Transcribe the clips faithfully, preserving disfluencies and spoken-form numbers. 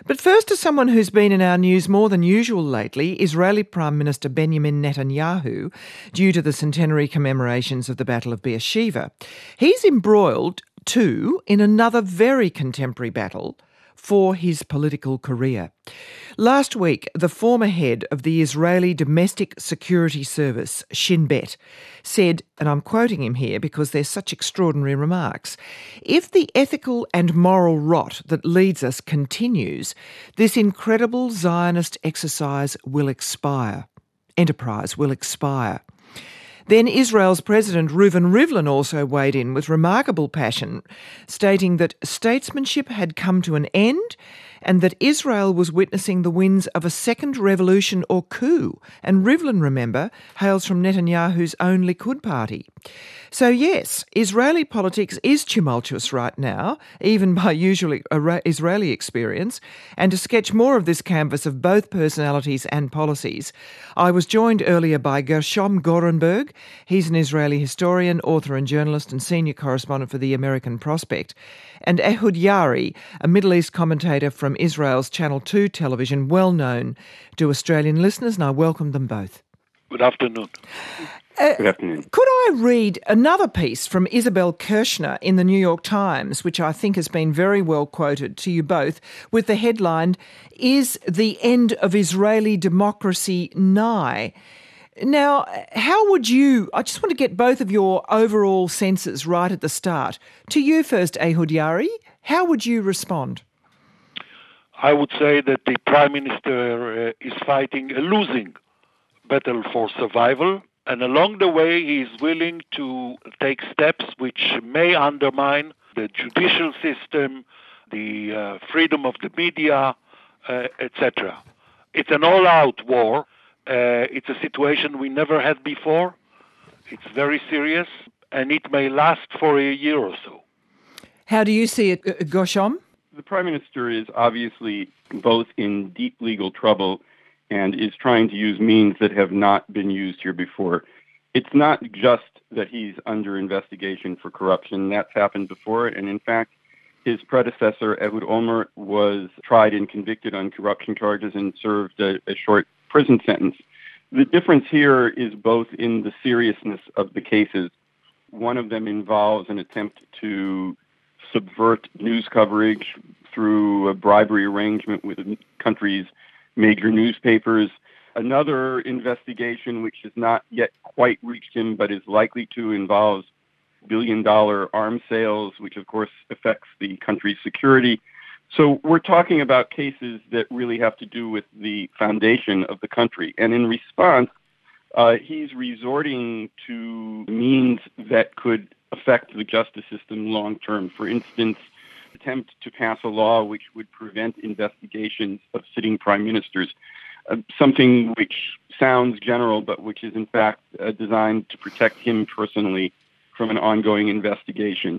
But first, to someone who's been in our news more than usual lately, Israeli Prime Minister Benjamin Netanyahu, due to the centenary commemorations of the Battle of Beersheba. He's embroiled, too, in another very contemporary battle for his political career. Last week, the former head of the Israeli Domestic Security Service, Shin Bet, said, and I'm quoting him here because they're such extraordinary remarks, "If the ethical and moral rot that leads us continues, this incredible Zionist exercise will expire. Enterprise will expire." Then Israel's President Reuven Rivlin also weighed in with remarkable passion, stating that statesmanship had come to an end and that Israel was witnessing the winds of a second revolution or coup. And Rivlin, remember, hails from Netanyahu's own Likud party. So yes, Israeli politics is tumultuous right now, even by usual Israeli experience. And to sketch more of this canvas of both personalities and policies, I was joined earlier by Gershom Gorenberg. He's an Israeli historian, author and journalist and senior correspondent for the American Prospect, and Ehud Yari, a Middle East commentator from Israel's Channel two television, well known to Australian listeners, and I welcome them both. Good afternoon. Uh, Good afternoon. Could I read another piece from Isabel Kirshner in the New York Times, which I think has been very well quoted to you both, with the headline, "Is the End of Israeli Democracy Nigh?" Now, how would you, I just want to get both of your overall senses right at the start. To you first, Ehud Yari, how would you respond? I would say that the Prime Minister uh, is fighting a losing battle for survival, and along the way he is willing to take steps which may undermine the judicial system, the uh, freedom of the media, uh, et cetera. It's an all-out war. Uh, it's a situation we never had before. It's very serious, and it may last for a year or so. How do you see it, Gershom? The Prime Minister is obviously both in deep legal trouble and is trying to use means that have not been used here before. It's not just that he's under investigation for corruption. That's happened before, and in fact, his predecessor, Ehud Olmert, was tried and convicted on corruption charges and served a, a short prison sentence. The difference here is both in the seriousness of the cases. One of them involves an attempt to subvert news coverage through a bribery arrangement with the country's major newspapers. Another investigation, which has not yet quite reached him but is likely to, involves billion-dollar arms sales, which of course affects the country's security. So we're talking about cases that really have to do with the foundation of the country. And in response, uh, he's resorting to means that could affect the justice system long-term. For instance, attempt to pass a law which would prevent investigations of sitting prime ministers, uh, something which sounds general but which is in fact uh, designed to protect him personally from an ongoing investigation.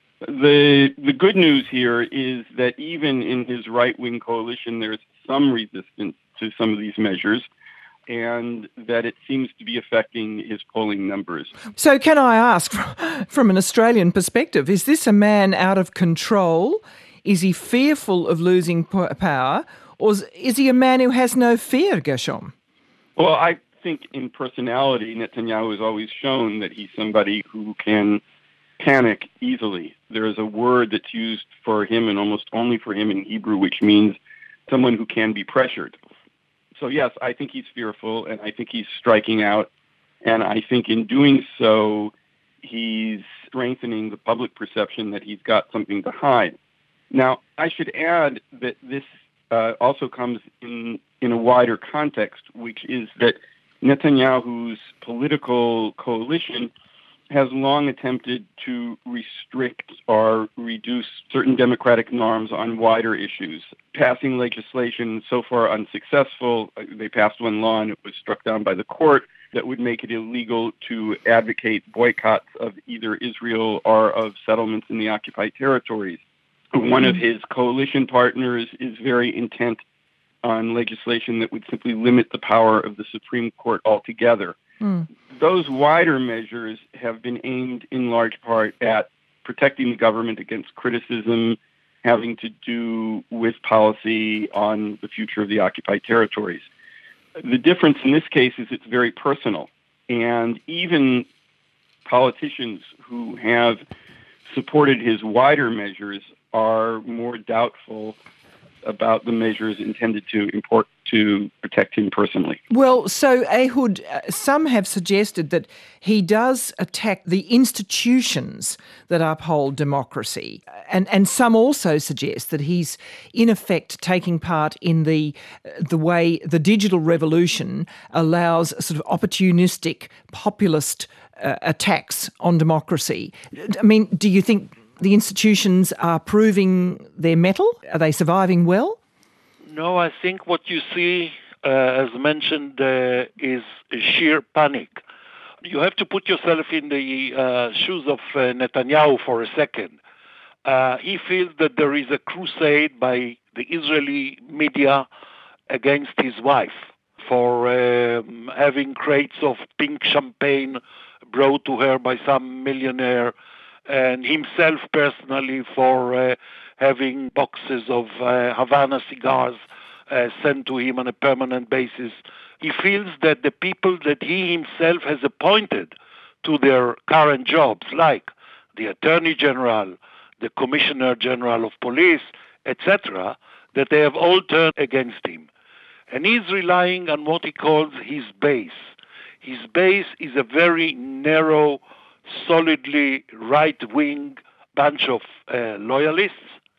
The the good news here is that even in his right-wing coalition, there's some resistance to some of these measures, and that it seems to be affecting his polling numbers. So can I ask, from an Australian perspective, is this a man out of control? Is he fearful of losing power? Or is he a man who has no fear, Gershom? Well, I think in personality, Netanyahu has always shown that he's somebody who can panic easily. There is a word that's used for him and almost only for him in Hebrew, which means someone who can be pressured. So yes, I think he's fearful, and I think he's striking out, and I think in doing so, he's strengthening the public perception that he's got something to hide. Now, I should add that this uh, also comes in, in a wider context, which is that Netanyahu's political coalition has long attempted to restrict or reduce certain democratic norms on wider issues, passing legislation so far unsuccessful. They passed one law and it was struck down by the court that would make it illegal to advocate boycotts of either Israel or of settlements in the occupied territories. One of his coalition partners is very intent on legislation that would simply limit the power of the Supreme Court altogether. Mm. Those wider measures have been aimed in large part at protecting the government against criticism having to do with policy on the future of the occupied territories. The difference in this case is it's very personal, and even politicians who have supported his wider measures are more doubtful about the measures intended to import to protect him personally. Well, so Ehud, uh, some have suggested that he does attack the institutions that uphold democracy, and and some also suggest that he's in effect taking part in the the way the digital revolution allows sort of opportunistic populist uh, attacks on democracy. I mean, do you think the institutions are proving their mettle? Are they surviving well? No, I think what you see, uh, as mentioned, uh, is sheer panic. You have to put yourself in the uh, shoes of uh, Netanyahu for a second. Uh, he feels that there is a crusade by the Israeli media against his wife for um, having crates of pink champagne brought to her by some millionaire, and himself personally for uh, having boxes of uh, Havana cigars uh, sent to him on a permanent basis. He feels that the people that he himself has appointed to their current jobs, like the Attorney General, the Commissioner General of Police, et cetera, that they have all turned against him. And he's relying on what he calls his base. His base is a very narrow, solidly right-wing bunch of uh, loyalists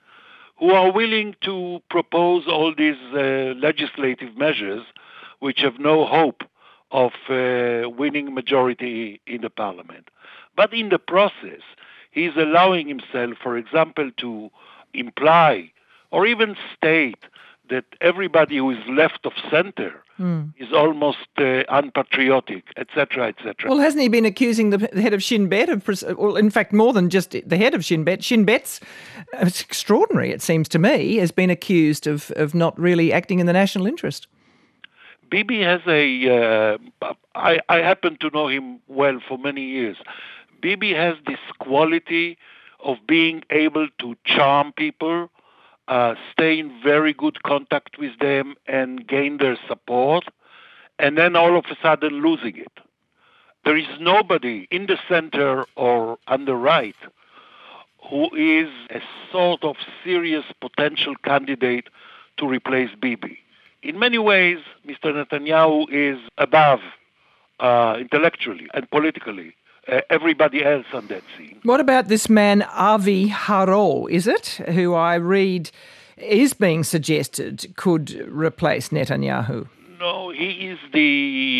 who are willing to propose all these uh, legislative measures which have no hope of uh, winning majority in the parliament. But in the process, he's allowing himself, for example, to imply or even state that everybody who is left of center mm. is almost uh, unpatriotic, et cetera, et cetera. Well, hasn't he been accusing the head of Shin Bet of, well, in fact, more than just the head of Shin Bet? Shin Bet's, it's extraordinary, it seems to me, has been accused of, of not really acting in the national interest. Bibi has a, uh, I, I happen to know him well for many years. Bibi has this quality of being able to charm people, Uh, stay in very good contact with them and gain their support, and then all of a sudden losing it. There is nobody in the center or on the right who is a sort of serious potential candidate to replace Bibi. In many ways, Mister Netanyahu is above uh, intellectually and politically Uh, everybody else on that scene. What about this man, Avi Haro, is it, who I read is being suggested could replace Netanyahu? No, he is the...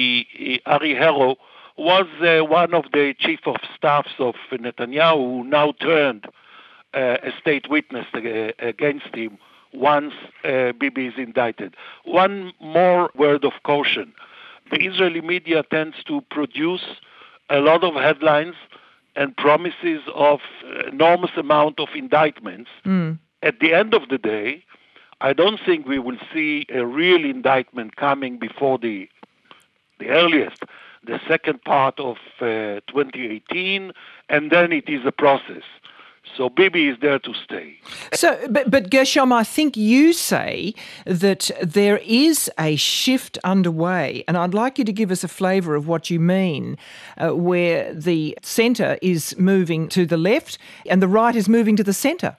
Ari Haro was uh, one of the chief of staffs of Netanyahu, who now turned uh, a state witness uh, against him once uh, Bibi is indicted. One more word of caution. The Israeli media tends to produce a lot of headlines and promises of enormous amount of indictments. Mm. At the end of the day, I don't think we will see a real indictment coming before the the earliest, the second part of uh, twenty eighteen, and then it is a process. So Bibi is there to stay. So, but, but Gershom, I think you say that there is a shift underway, and I'd like you to give us a flavour of what you mean, uh, where the centre is moving to the left and the right is moving to the centre.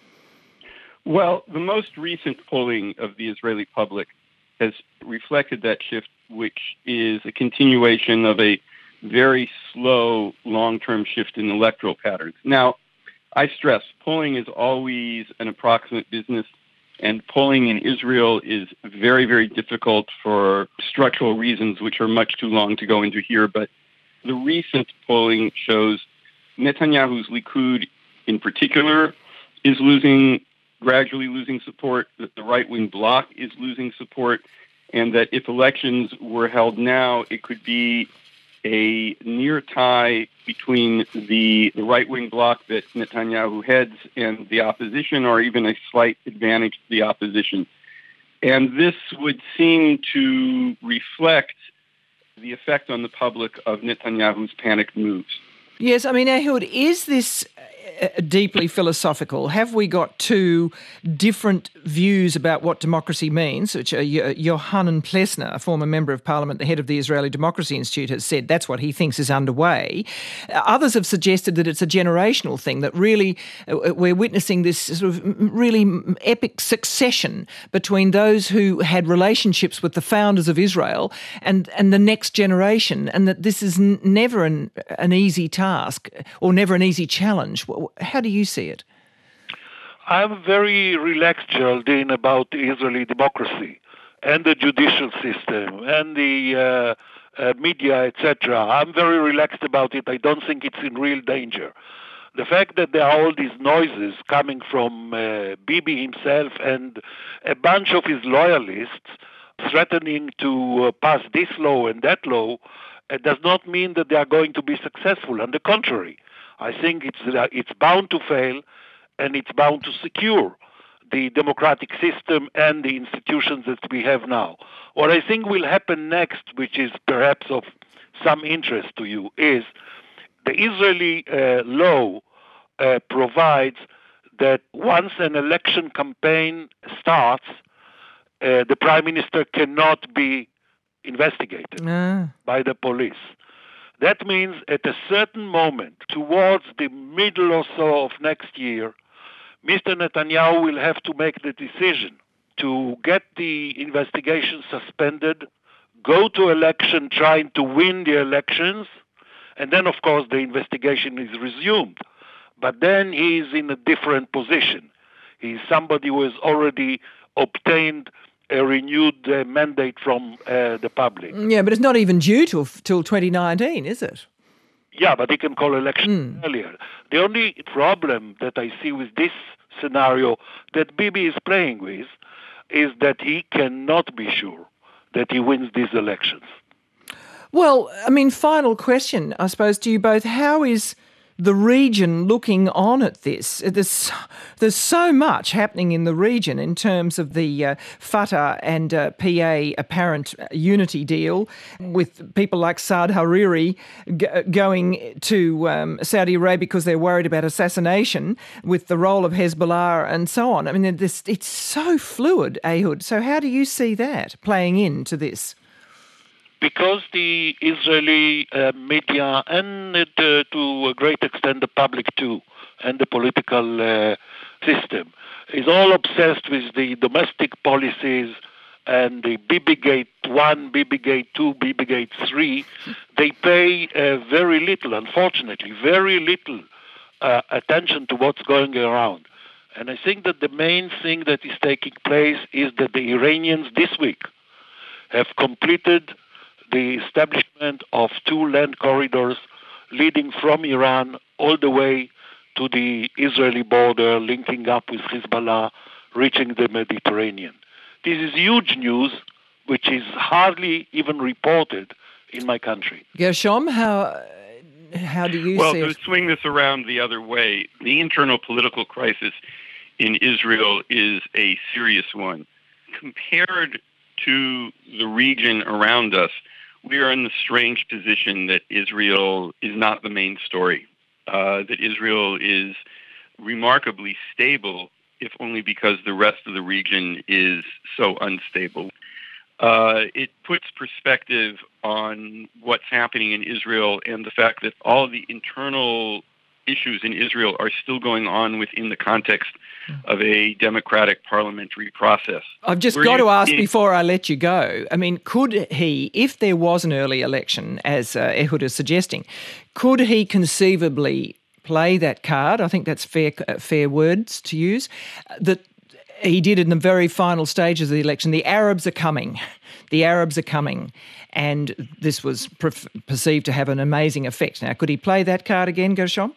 Well, the most recent polling of the Israeli public has reflected that shift, which is a continuation of a very slow long-term shift in electoral patterns. Now, I stress, polling is always an approximate business, and polling in Israel is very, very difficult for structural reasons, which are much too long to go into here. But the recent polling shows Netanyahu's Likud, in particular, is losing, gradually losing support, that the right-wing bloc is losing support, and that if elections were held now, it could be a near tie between the, the right-wing bloc that Netanyahu heads and the opposition, or even a slight advantage to the opposition. And this would seem to reflect the effect on the public of Netanyahu's panicked moves. Yes, I mean, Ehud, is this uh, deeply philosophical? Have we got two different views about what democracy means? Which uh, Yohanan Plesner, a former member of parliament, the head of the Israeli Democracy Institute, has said that's what he thinks is underway. Uh, others have suggested that it's a generational thing, that really uh, we're witnessing this sort of really epic succession between those who had relationships with the founders of Israel and, and the next generation, and that this is n- never an, an easy task or never an easy challenge. How do you see it? I'm very relaxed, Geraldine, about the Israeli democracy and the judicial system and the uh, uh, media, et cetera. I'm very relaxed about it. I don't think it's in real danger. The fact that there are all these noises coming from uh, Bibi himself and a bunch of his loyalists threatening to uh, pass this law and that law uh, does not mean that they are going to be successful. On the contrary, I think it's uh, it's bound to fail, and it's bound to secure the democratic system and the institutions that we have now. What I think will happen next, which is perhaps of some interest to you, is the Israeli uh, law uh, provides that once an election campaign starts, uh, the prime minister cannot be investigated ah. by the police. That means at a certain moment, towards the middle or so of next year, Mister Netanyahu will have to make the decision to get the investigation suspended, go to election trying to win the elections, and then, of course, the investigation is resumed. But then he is in a different position. He's somebody who has already obtained a renewed uh, mandate from uh, the public. Yeah, but it's not even due till, till twenty nineteen, is it? Yeah, but he can call election mm. earlier. The only problem that I see with this scenario that Bibi is playing with is that he cannot be sure that he wins these elections. Well, I mean, final question, I suppose, to you both. How is the region looking on at this? There's, there's so much happening in the region in terms of the uh, Fatah and uh, P A apparent unity deal, with people like Saad Hariri g- going to um, Saudi Arabia because they're worried about assassination, with the role of Hezbollah and so on. I mean, this, it's so fluid, Ehud. So how do you see that playing into this? Because the Israeli uh, media and uh, to a great extent the public too, and the political uh, system, is all obsessed with the domestic policies and the Bibigate one, Bibigate two, Bibigate three, they pay uh, very little, unfortunately, very little uh, attention to what's going around. And I think that the main thing that is taking place is that the Iranians this week have completed the establishment of two land corridors leading from Iran all the way to the Israeli border, linking up with Hezbollah, reaching the Mediterranean. This is huge news, which is hardly even reported in my country. Gershom, how, how do you well, see it? Well, to swing this around the other way, the internal political crisis in Israel is a serious one. Compared to the region around us, we are in the strange position that Israel is not the main story, uh, that Israel is remarkably stable, if only because the rest of the region is so unstable. Uh, it puts perspective on what's happening in Israel and the fact that all of the internal issues in Israel are still going on within the context of a democratic parliamentary process. I've just Were got to ask seeing... before I let you go. I mean, could he, if there was an early election, as uh, Ehud is suggesting, could he conceivably play that card? I think that's fair, uh, fair words to use. That he did in the very final stages of the election. The Arabs are coming. The Arabs are coming. And this was pre- perceived to have an amazing effect. Now, could he play that card again, Gershom?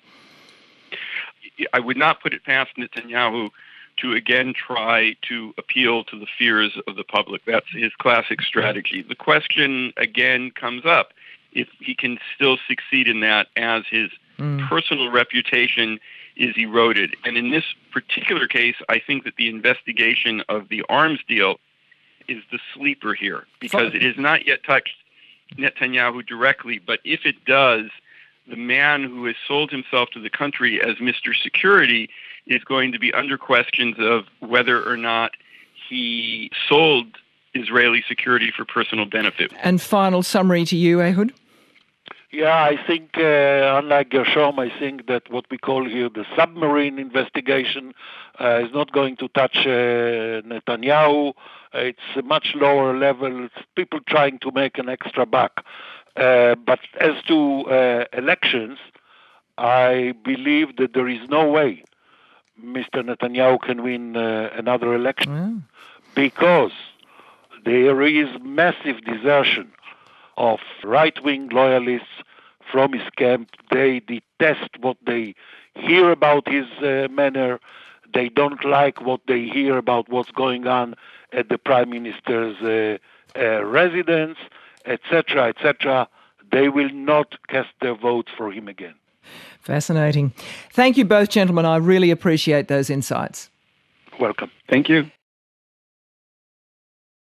I would not put it past Netanyahu to again try to appeal to the fears of the public. That's his classic strategy. The question again comes up if he can still succeed in that as his mm. personal reputation is eroded. And in this particular case, I think that the investigation of the arms deal is the sleeper here, because it has not yet touched Netanyahu directly. But if it does, the man who has sold himself to the country as Mister Security is going to be under questions of whether or not he sold Israeli security for personal benefit. And final summary to you, Ehud? Yeah, I think, uh, unlike Gershom, I think that what we call here the submarine investigation uh, is not going to touch uh, Netanyahu. It's a much lower level. It's people trying to make an extra buck. Uh, but as to uh, elections, I believe that there is no way Mister Netanyahu can win uh, another election Mm. because there is massive desertion of right-wing loyalists from his camp. They detest what they hear about his uh, manner. They don't like what they hear about what's going on at the Prime Minister's uh, uh, residence, et cetera, et cetera. They will not cast their votes for him again. Fascinating. Thank you both, gentlemen. I really appreciate those insights. Welcome. Thank you.